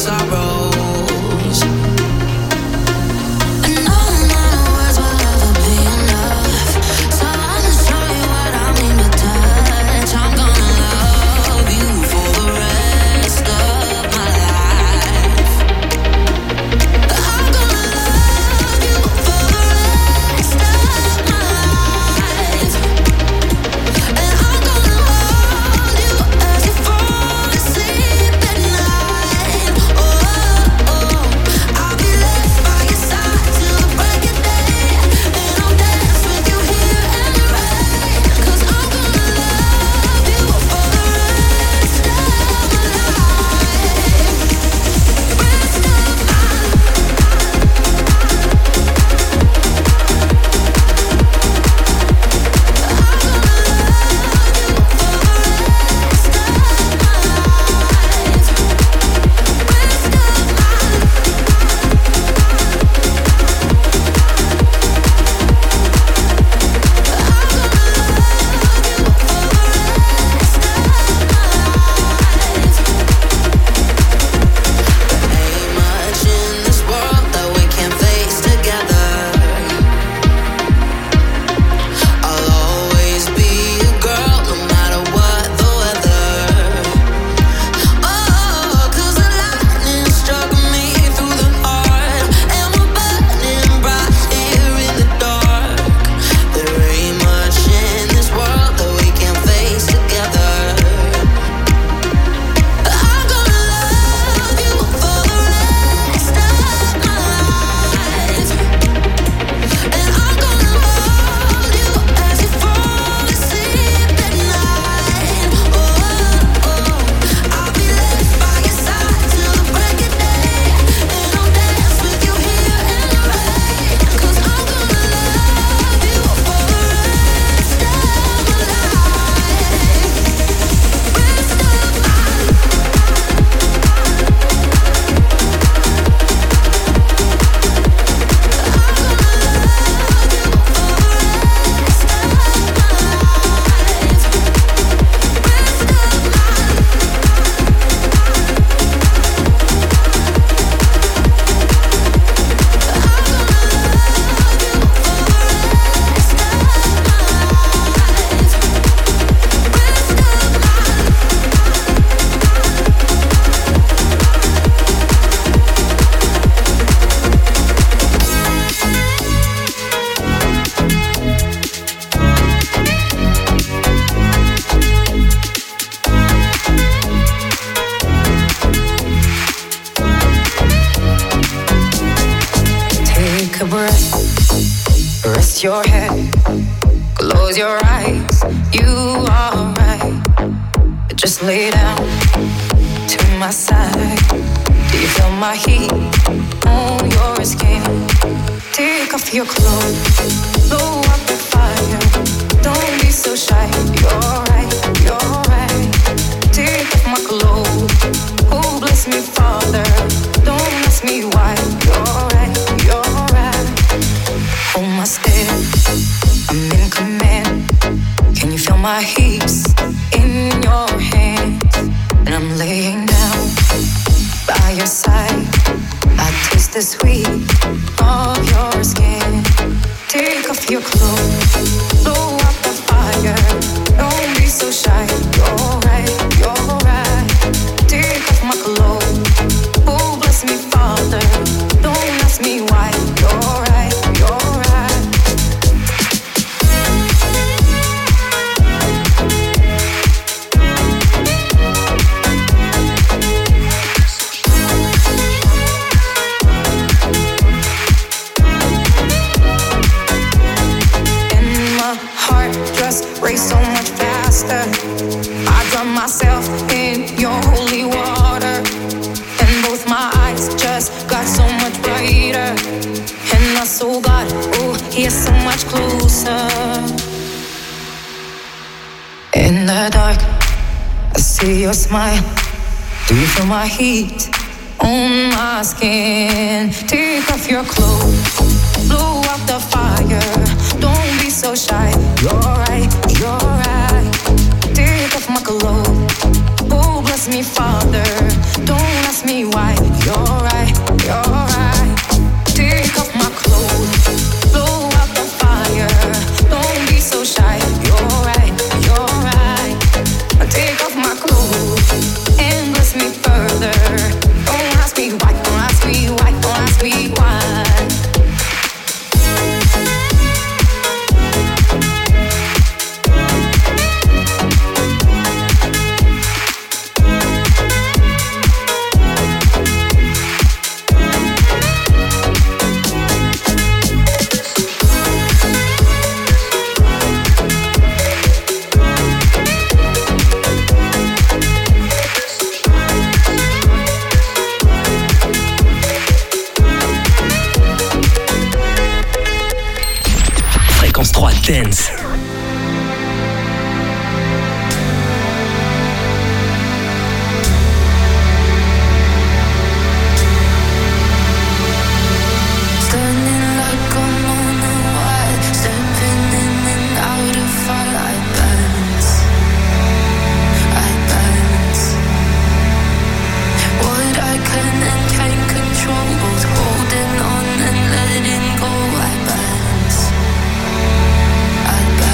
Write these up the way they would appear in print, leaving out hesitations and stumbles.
sorrows. And no amount of words will ever be enough. So I'ma show you what I mean to touch. I'm gonna love you for the rest of my life. I'm gonna love you for the rest of my life. And I'm gonna hold you as you fall asleep at night. Oh, oh, I'll be left by your side till the break of day. And I'll dance with you here and right. 'Cause I'm gonna love you for the rest of my life. Rest of my much in this world that we can't face together. I'll always be a girl, no matter what the weather. Oh, 'cause the lightning struck me through the heart, and we're burning bright here in the dark. There ain't much in this world that we can't face together. I'm gonna love you for the rest of my life. And I'm gonna hold you as you fall asleep at night. Oh, oh, I'll be left by your side till the break of day. And I'll dance with you here and right. 'Cause I'm gonna love you for the rest of my life. Rest of my Take a breath, rest your head, close your eyes, you are right. Just lay down to my side. Do you feel my heat on your skin? Take off your clothes, blow up the fire. Don't be so shy, you're right, you're right. Take off my clothes, oh bless me Father. Don't ask me why, you're right, you're right. Hold my step, I'm in command. Can you feel my hips in your hands? And I'm laying down by your side. I taste the sweet of your skin. Take off your clothes, blow up the fire. Don't be so shy, you're right, you're right. Take off my clothes, oh bless me Father. Don't ask me why, you're right, you're right. And my heart just race so much faster. I drown myself in your holy water, and both my eyes just got so much brighter. And my soul got, oh, yeah, so much closer. In the dark, I see your smile. Do you feel my heat on my skin? Take off your clothes, blow out the fire. Don't be so shy, you're right, you're right. Take off my clothes, oh bless me Father. Don't ask me why, Dance. I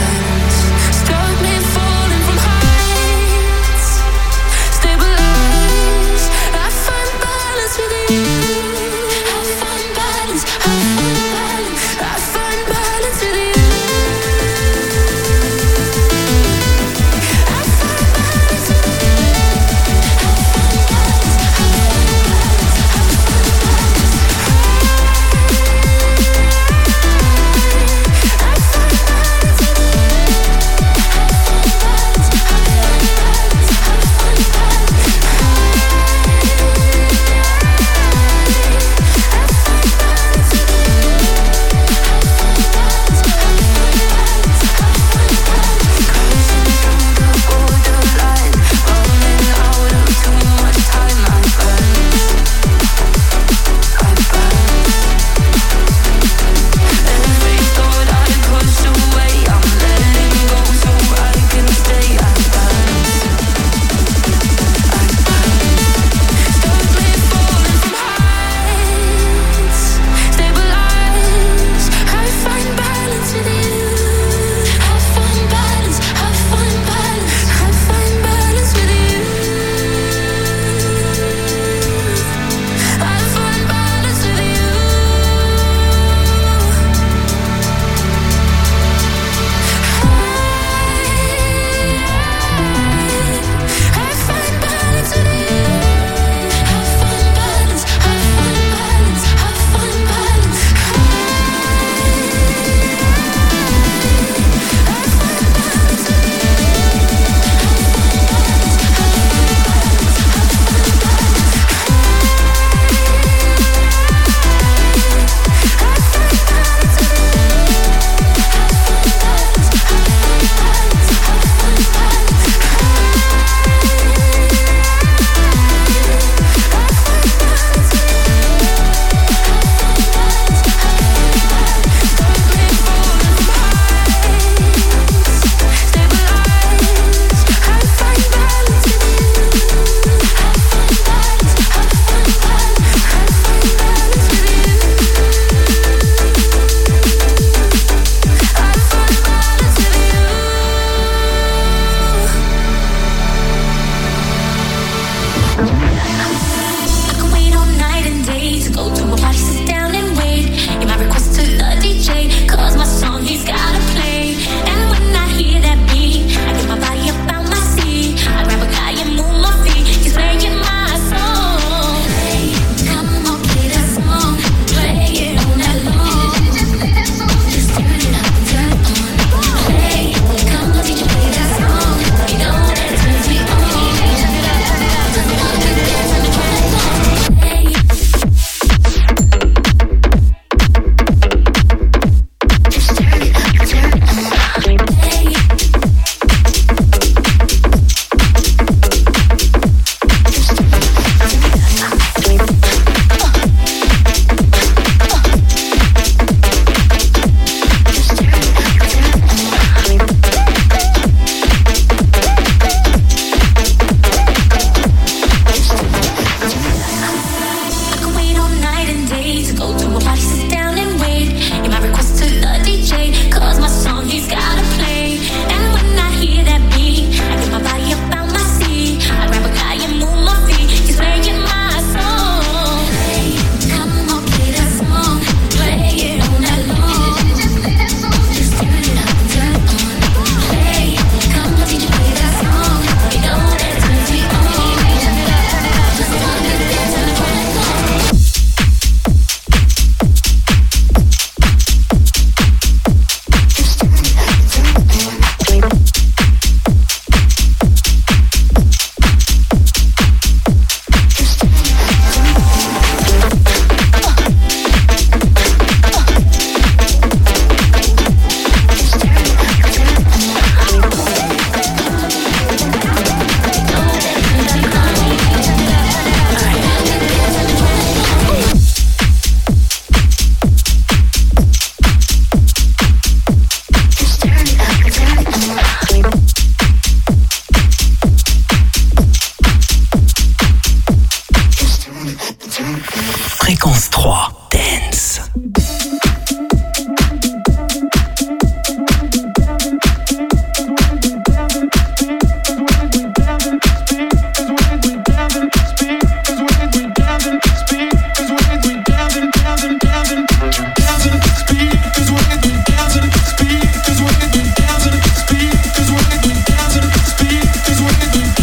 Fréquence 3, Dance.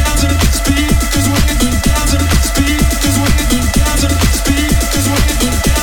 Cause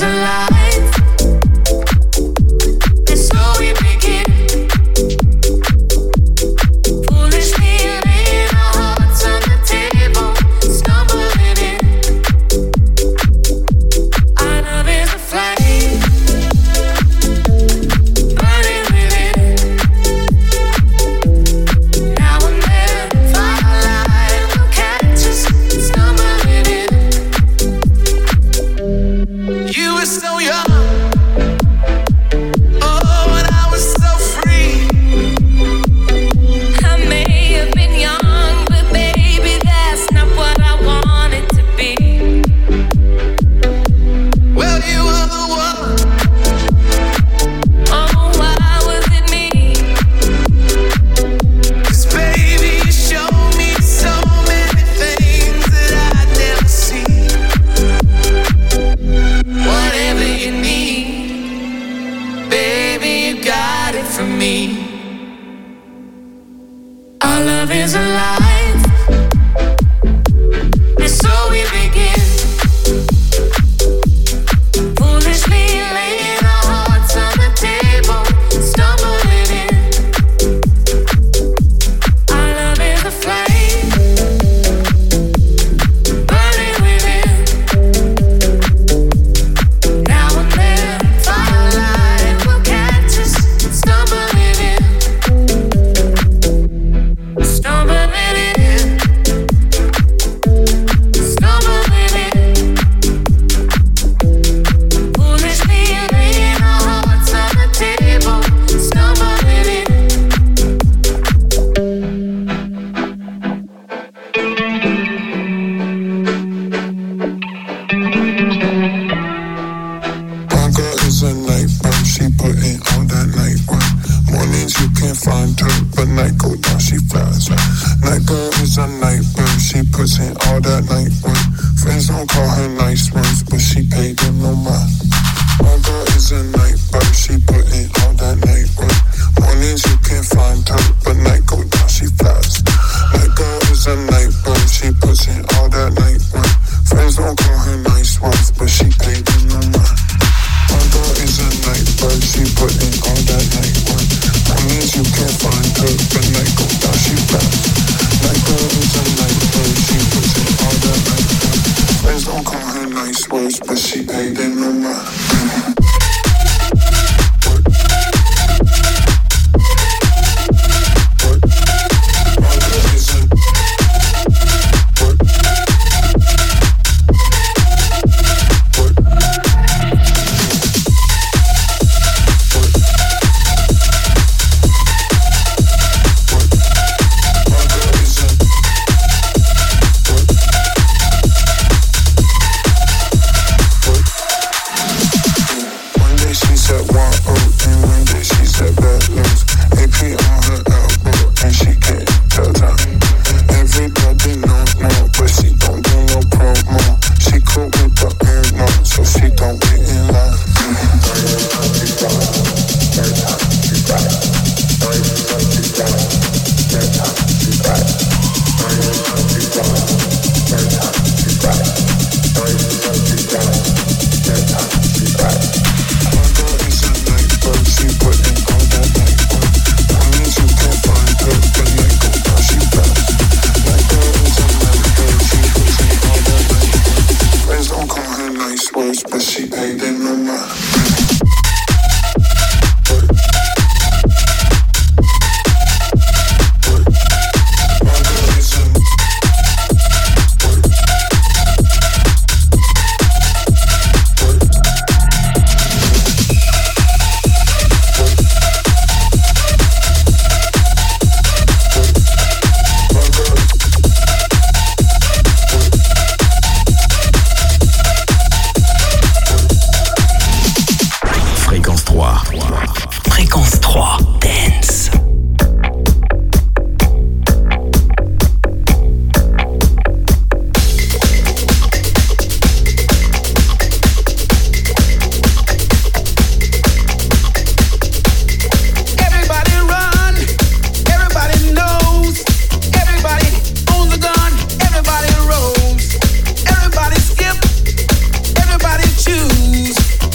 Everybody skip, everybody choose.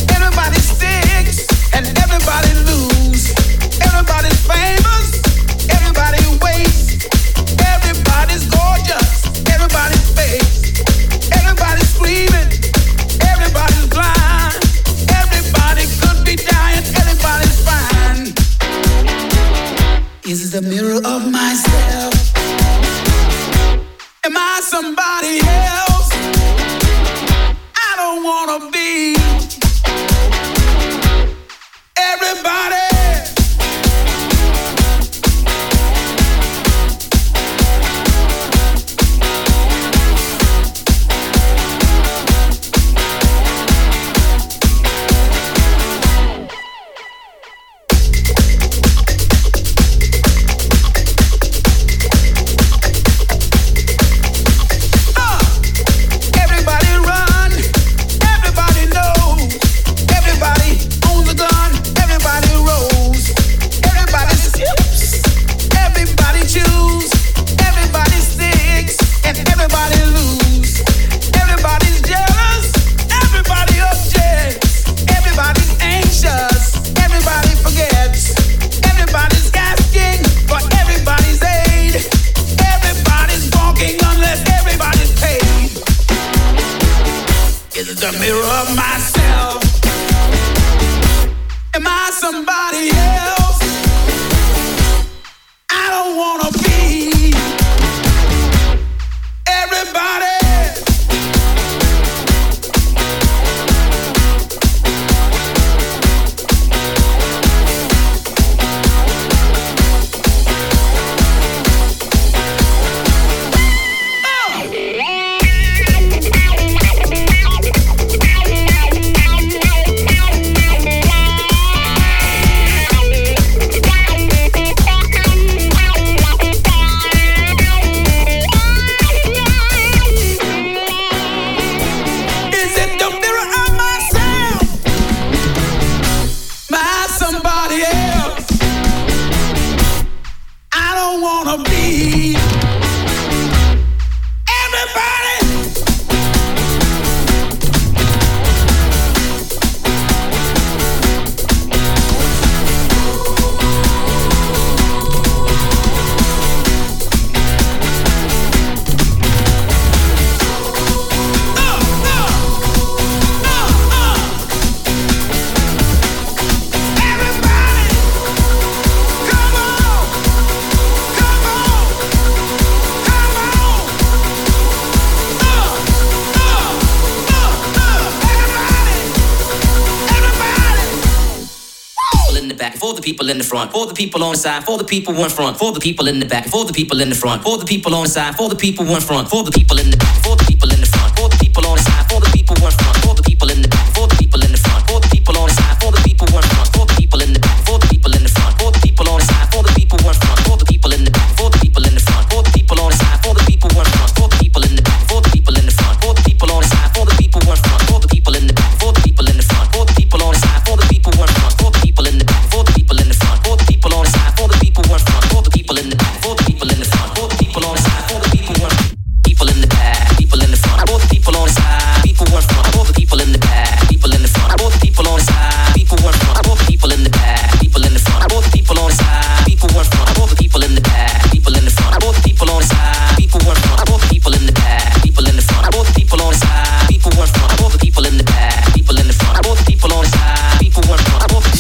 back, for the people in the front, for the people on the side, for the people in front, for the people in the back, for the people in the front, for the people on the side, for the people in front, for the people in the back, for the people in the front, for the people on the side, for the people in front, for the people in the back, for the people in the front, for the people on the side, for the people in front, for the people in the back, for the people in the front, for the people on the side, for the people in front, for the people in the back, for the people in the front, for the people on the side, for the people in front, for the people in the back, for the people in the front, for the people on the side, for the people in front, for the people in the back, for the people in the front, for the people on the side, for the people in front, for the people in the back, for the people in the front, for the people on the side, for the people in front, for the people in the back, for the people in the front, for the people on the side, for the people in front, people in the back, people in the front, for the people on the side, people in front, for the people in the back, people in the front, for the people on the side, people in front, for the people in the back, people in the front, for the people on the side, people in front, for the people in the back, people in the front, for the people on the side, people in front, for the people in the back, people in the front, for the people on the side, people in front, for the people in the back, people in the front, for the people on the side, people in front, for the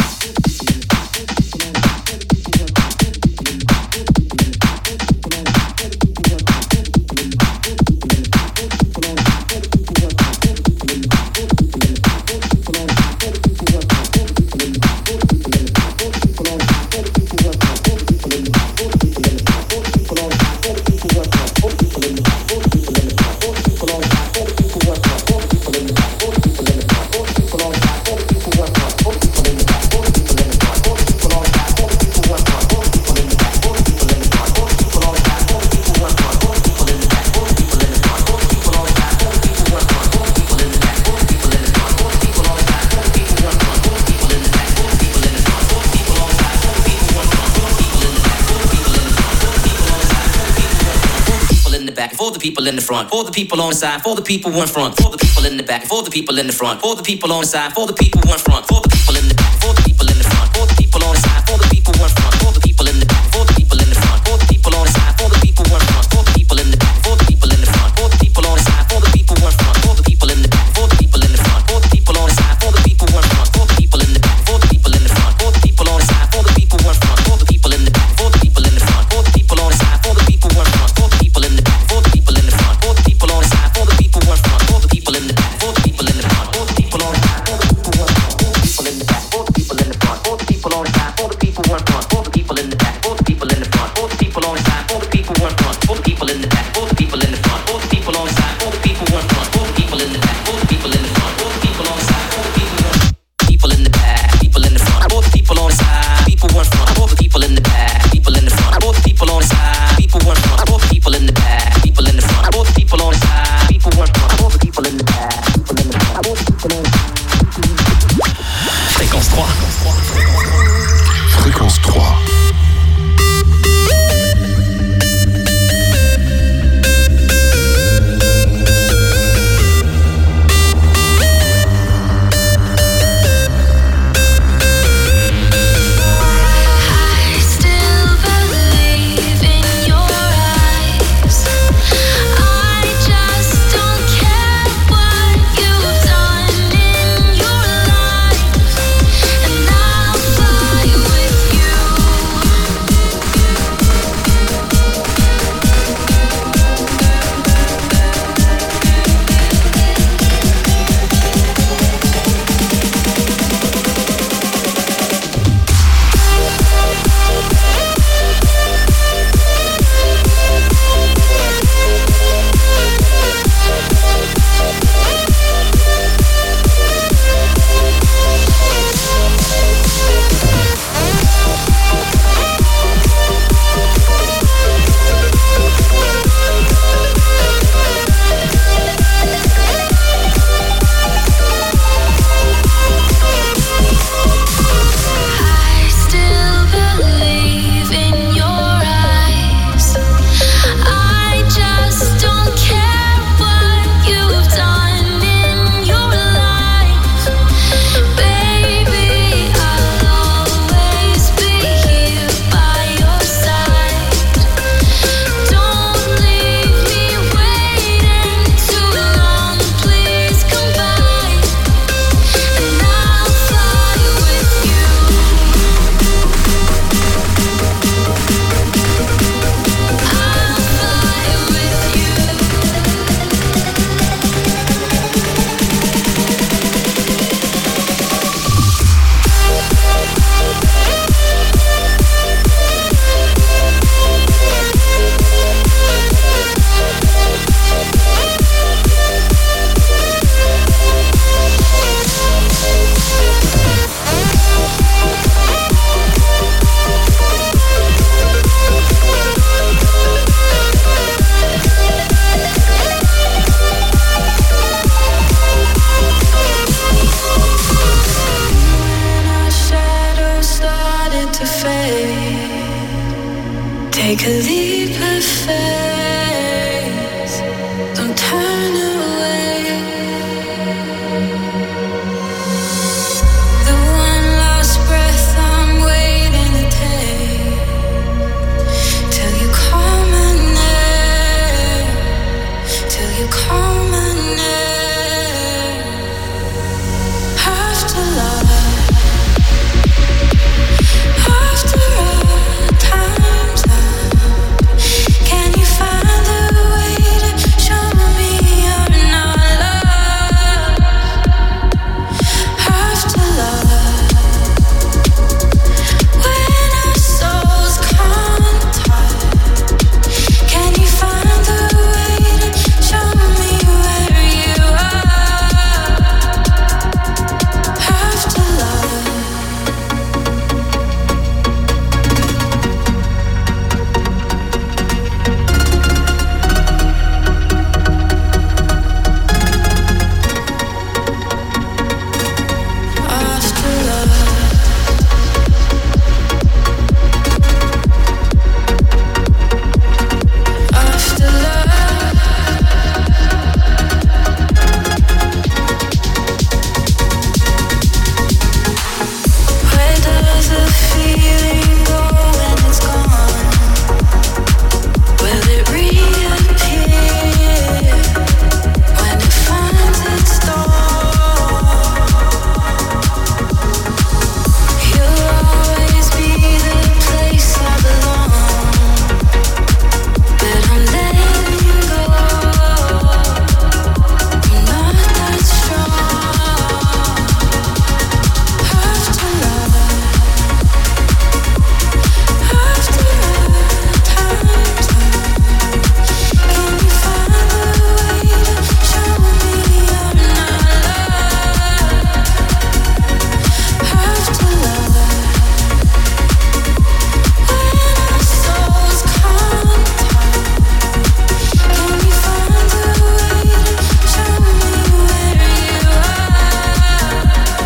for the people in the front, for the people on the side, for the people in front, for the people in the back, for the people in the front, for the people on the side, for the people in front, for the people in the back, for the people in the front, for the people on the side, for the people in front, for the people in the back, for the people in the front, for the people on the side, for the people in front, for the people in the back, for the people in the front, for the people on the side, for the people in front, for the people in the back, for the people in the front, for the people on the side, for the people in front, for the people in the back, for the people in the front, for the people on the side, for the people in front, for the people in the back, for the people in the front, for the people on the side, for the people in front, for the people in the back, for the people in the front, for the people on the side, for the people in front, for the people in the back, for the people in the front, for the people on the side, for the people in the front, for the people in the back, for the people in the front, for the people on the side, for the people in front, for the people in the back, for the people in the front, for the people on the side, for the people in front, for the people in the back, for the people in the front. Take a leap of faith. Don't turn away. The one last breath I'm waiting to take till you call my name. Till you call my name. After love. After all time's up, can you find a way to show me you're not loved? After love, when our souls can't touch, can you find a way to show me where you are? After love. After love, after love, where does the feeling go when it's gone? Will it reappear when it finds its dawn? You'll always be the place I belong, but I'm letting you go. I'm not that strong. After love, after time's up, can you find a way to show me I'm not loved? After love, when our souls can't touch, can you find a way to show me where you are?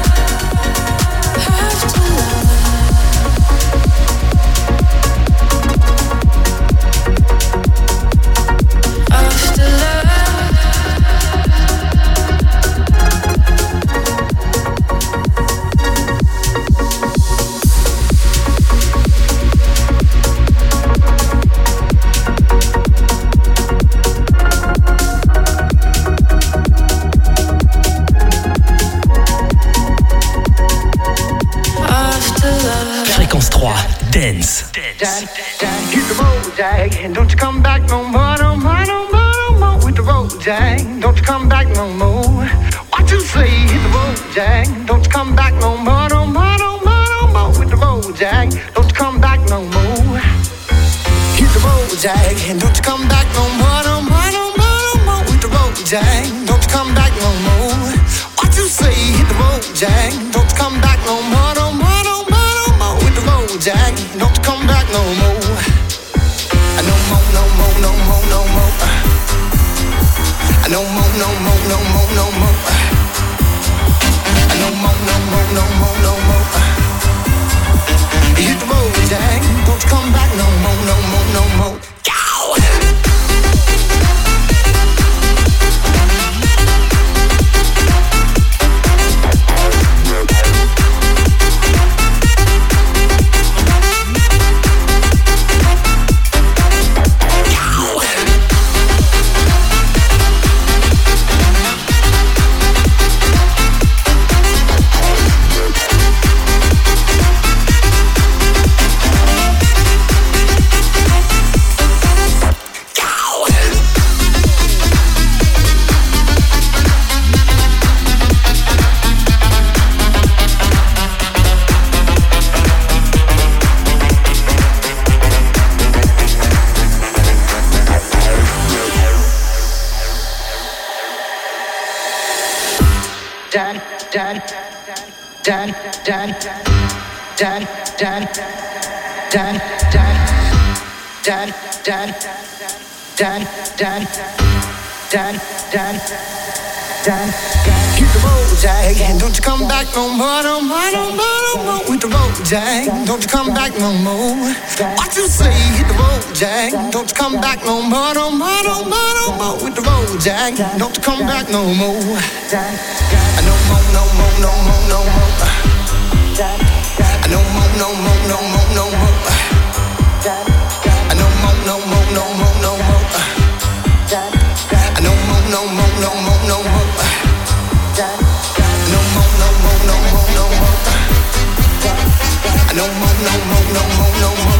After love. After love, after love. Fréquence 3, Dance. Jack, hit the road, Jack, and don't you come back no more, no more, no more, no more with the road, Jack. Don't you come back no more. What you say? Hit the road, Jack. Don't you come back no more, no more, no more, no more with the road, Jack. Don't you come back no more. Hit the road, Jack, and don't you come back no more, no more, no more, no more with the road, Jack. Don't you come back no more. What you say? Hit the road, Jack. Don't you come back no more, no more, no more, no more with the road, Jack. Don't you come back no more. No more, no more, no more, no more. No more, no more, no more, no more. No more, no more, no more, no more. Hit the road, Jack. Don't you come back no more, no more, no more. Hit the road, Jack, and don't you come back no more, no more, no more, no more with the road, Jack. Don't you come back no more. What you say? Hit the road, Jack. Don't you come back no more, no more, no more, no more with the road, Jack. Don't you come back no more. No more, no more, no more, no more. No more, no more, no more, no more. No more, no more, no more, no more. No more, no more, no more, no more. No more, no more, no more, no more. No more, no more, no more, no more.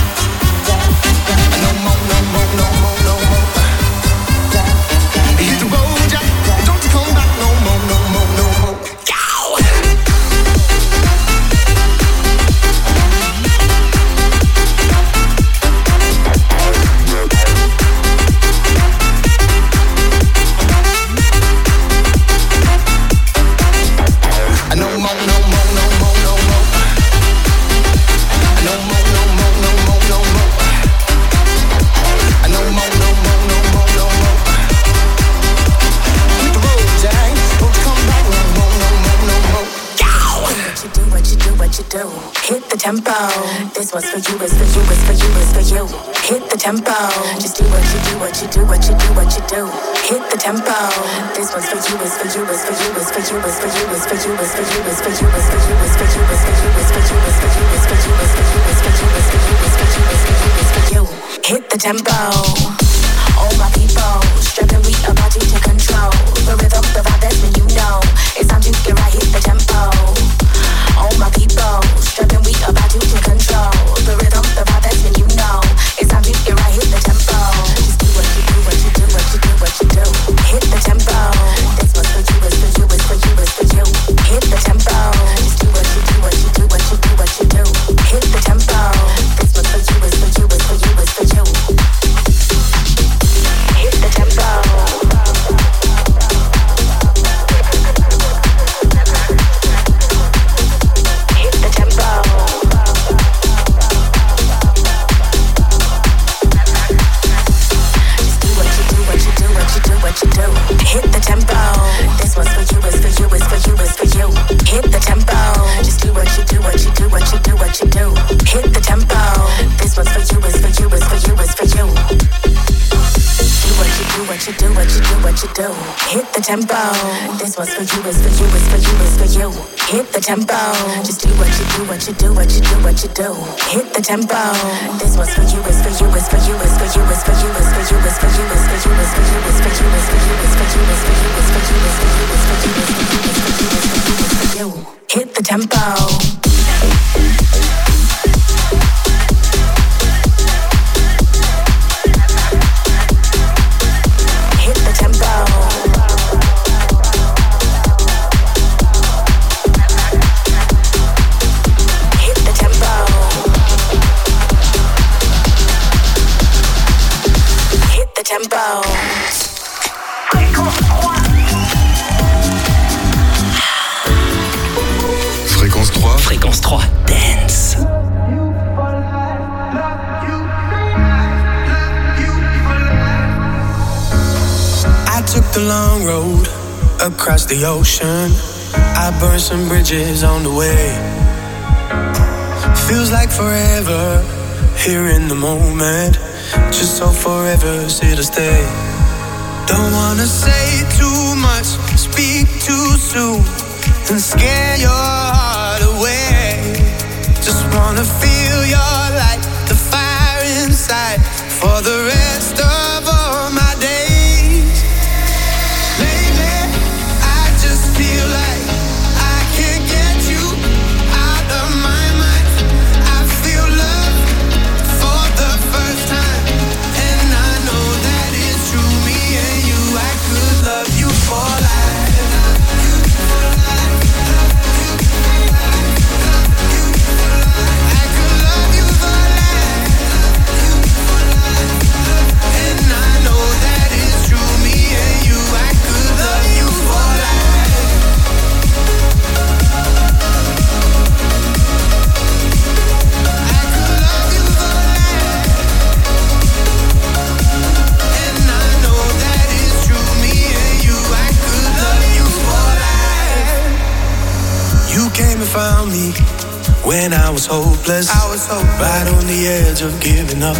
No more, no more, no more, no more. Hit the road, Jack. Don't you come back no more, no more, no more. Hit the tempo. This one's for you, it's for you, it's for you, it's for you. Hit the tempo. Just do what you do, what you do, what you do, what you do. Hit the tempo. This one's for you, it's for you, it's for you, it's for you, it's for you, it's for you, it's for you, it's for you, it's for you, it's for you, it's for you, it's for you, it's for you, it's for you, it's for you, it's for you, it's for you, it's for you, it's for you, it's for you. Hit the tempo. All my people, strapping, we about to take control. The rhythm, the vibe, that's when you know it's time to get right. Hit the tempo. All my people, strapping, we about to take control. The rhythm, the vibe, that's when you know it's time to get right. Hit the tempo. Just do what you do, what you do, what you do, what you do. Hit the tempo. This one's for you, it's for you, it's for you, it's for you. Hit the tempo. Just do what you do, what you do, what you do, what you do. Hit the tempo. This one's for you, it's for you, it's for you, it's for you. Hit the tempo. Hit the tempo. This one's for you, it's for you, it's for you, it's for you. Hit the tempo. Just do what you do, what you do, what you do, what you do. Hit the tempo. This one's for you, it's for you, it's for you, it's for you. Do what you do, what you do, what you do, what you do. Hit the tempo. This one's for you, it's for you, it's for you, it's for you. Hit the tempo. Just do what you do, what you do, what you do, what you do. Hit the tempo. This one's for you, it's for you, it's for you, it's for you, it's for you, it's for you, it's for you, it's for you, it's for you, it's for you, it's for you, it's for you, it's for you, it's for you, it's for you, it's for you, it's for you, it's for you, it's for you. Hit the tempo. Tempo. Fréquence 3. Fréquence 3. Dance. I took the long road across the ocean. I burned some bridges on the way. Feels like forever here in the moment. Just so forever's here to stay. Don't wanna say too much, speak too soon, and scare your heart away. Just wanna feel your light, the fire inside, for the rest of all my days. Lately, I just feel like I can't get you out of my mind. I feel love for the first time. Love you for life. I could love you for life. And I know that it's true. Me and you, I could love you for life. I could love you for life. And I know that it's true. You came and found me when I was hopeless, right on the edge of giving up.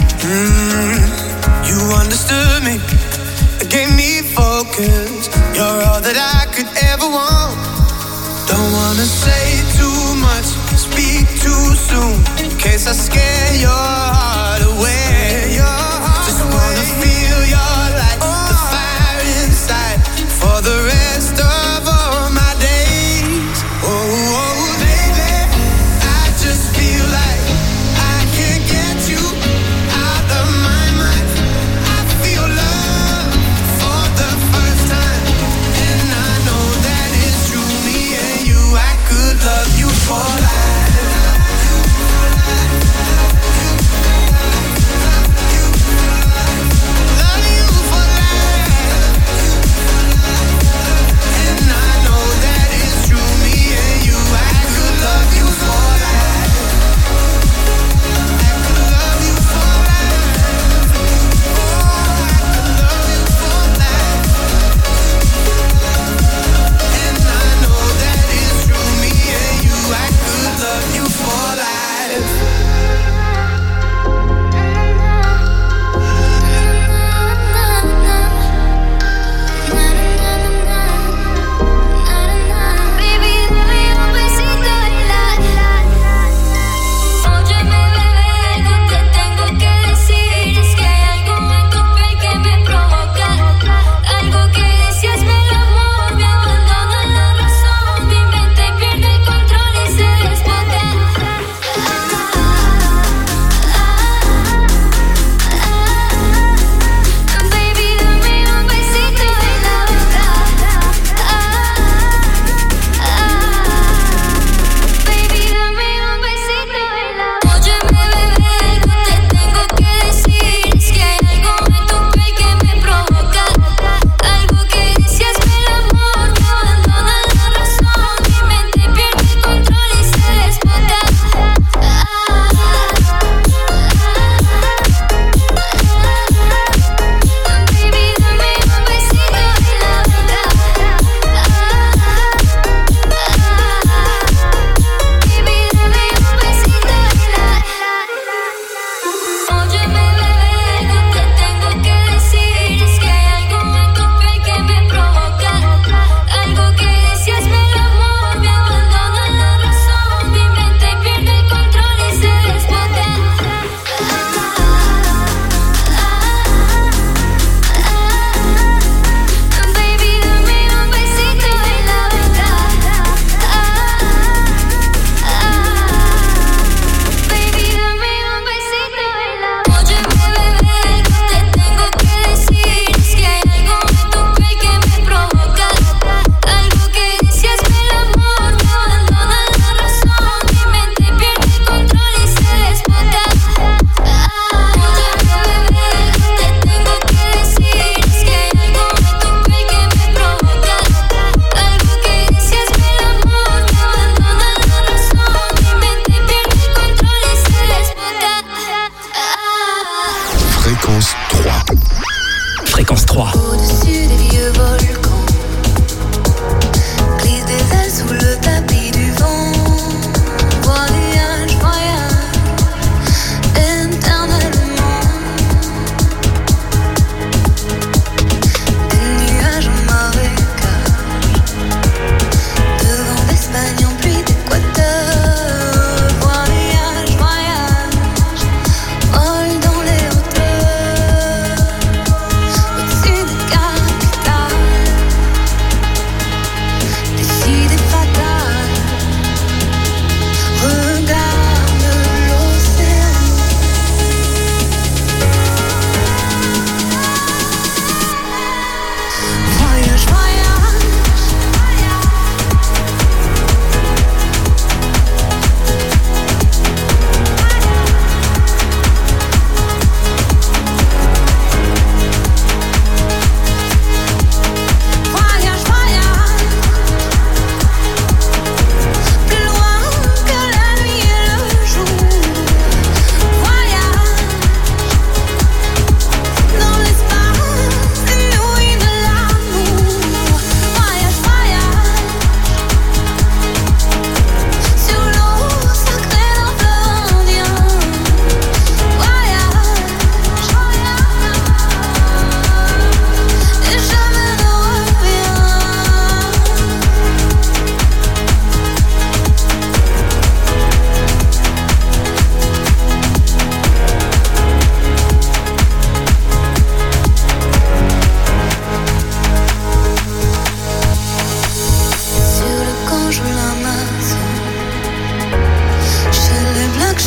You understood me, gave me focus. You're all that I could ever want. Don't wanna say too much, speak too soon, in case I scare your heart away. Just wanna feel your light, the fire inside, for the rest of all my days. Oh, baby, I just feel like I can't get you out of my mind. I feel love for the first time, and I know that it's true. Me and you, I could love you for life.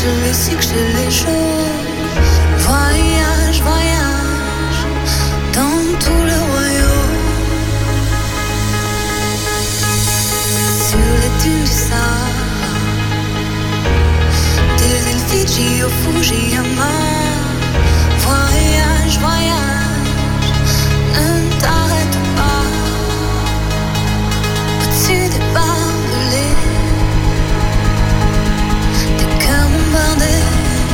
chez les cycles, chez les choses. Voyage, voyage dans tout le royaume. Sur les dunes du Sahara, des îles Fidji au Fujiyama. Voyage, voyage, ne t'arrête pas. Au-dessus des barbelés, des cœurs bombardés.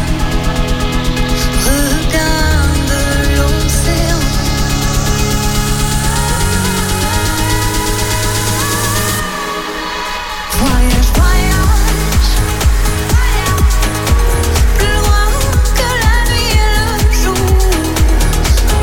Regarde l'océan. Voyage, voyage, plus loin que la nuit et le jour.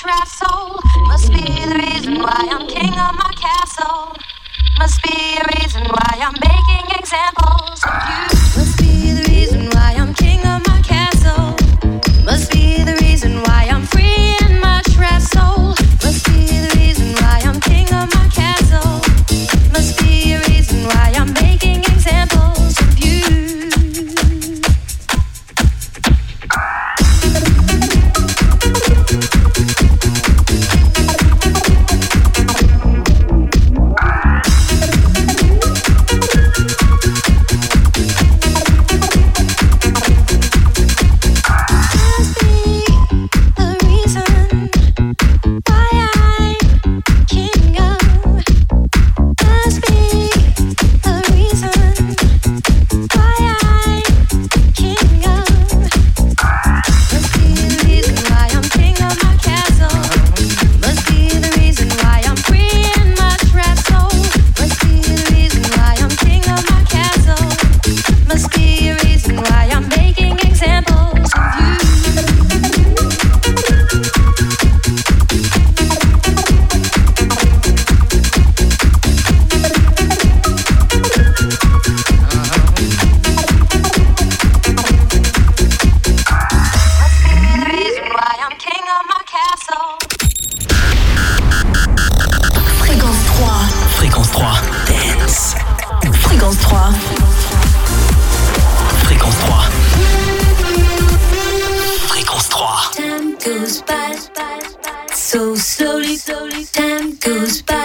trapped soul. Must be the reason why I'm king of my castle. Must be a reason why I'm making examples of you. Must be the reason why I'm king of my castle. Must be the reason why I'm free in my trapped soul. Must be the reason why I'm king of my castle. Must be a reason why I'm making examples of you. Time goes by so slowly, time goes by